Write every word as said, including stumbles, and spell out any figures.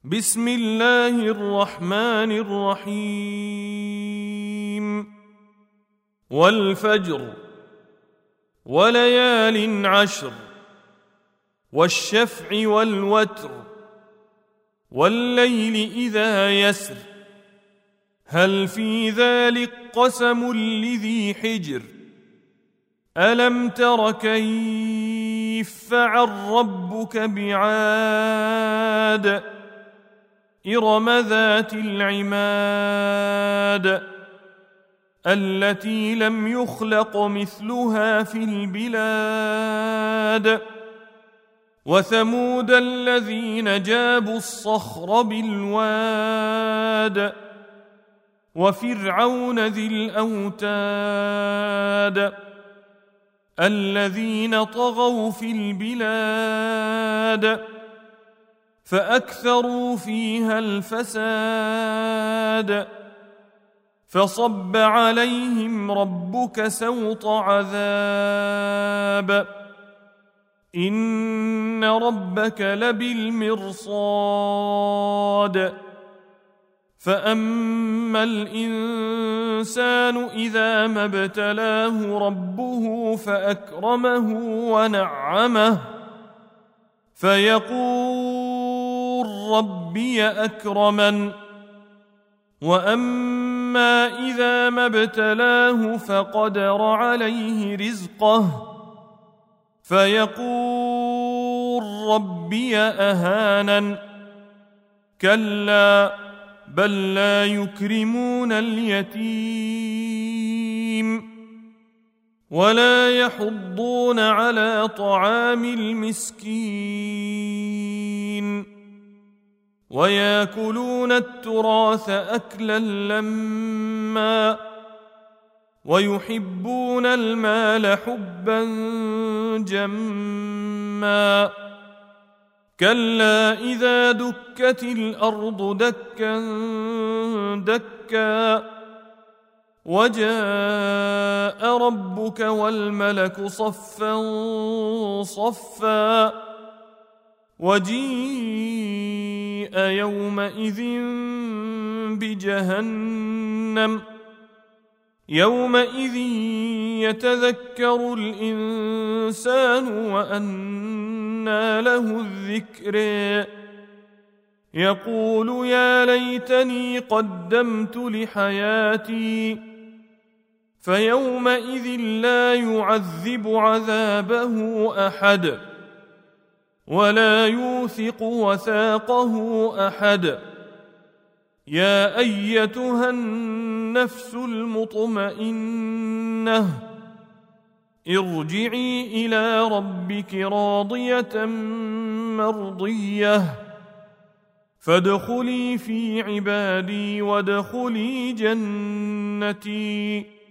بسم الله الرحمن الرحيم والفجر وليال عشر والشفع والوتر والليل إذا يسر هل في ذلك قسم لذي حجر ألم تر كيف فعل ربك بعاد إرم ذات العماد التي لم يخلق مثلها في البلاد وثمود الذين جابوا الصخر بالواد وفرعون ذي الأوتاد الذين طغوا في البلاد فأكثروا فيها الفساد فصب عليهم ربك سوط عذاب إن ربك لبالمرصاد فأما الإنسان إذا ما ابتلاه ربه فأكرمه ونعمه فيقول ربي أكرمن وأما إذا ما ابتلاه فقدر عليه رزقه فيقول ربي أهانن كلا بل لا يكرمون اليتيم ولا يحضون على طعام المسكين ويأكلون التراث أكلا لما ويحبون المال حبا جما كلا إذا دكت الأرض دكا دكا وجاء ربك والملك صفا صفا وجيء يومئذ بجهنم يومئذ يتذكر الإنسان وأنى له الذكر يقول يا ليتني قدمت لحياتي فيومئذ لا يعذب عذابه أحد ولا يوثق وثاقه أحد يا أيتها النفس المطمئنة ارجعي إلى ربك راضية مرضية فادخلي في عبادي وادخلي جنتي